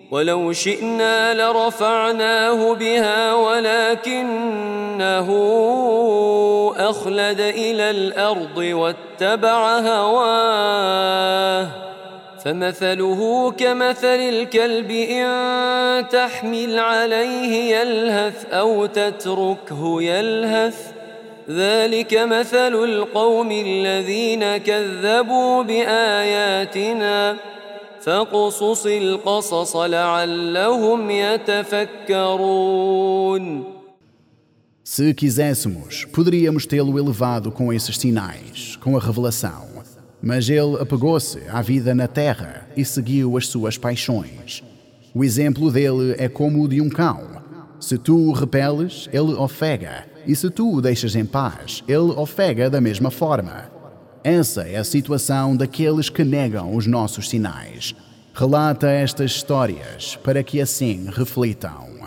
ولو شئنا لرفعناه بها ولكنه أخلد إلى الأرض واتبع هواه فمثله كمثل الكلب إن تحمل عليه يلهث أو تتركه يلهث ذلك مثل القوم الذين كذبوا بآياتنا فاقصص القصص لعلهم يتفكرون. Se quiséssemos, poderíamos tê-lo elevado com esses sinais, com a revelação. Mas ele apegou-se à vida na terra e seguiu as suas paixões. O exemplo dele é como o de um cão. Se tu o repeles, ele ofega, e se tu o deixas em paz, ele ofega da mesma forma. Essa é a situação daqueles que negam os nossos sinais. Relata estas histórias para que assim reflitam.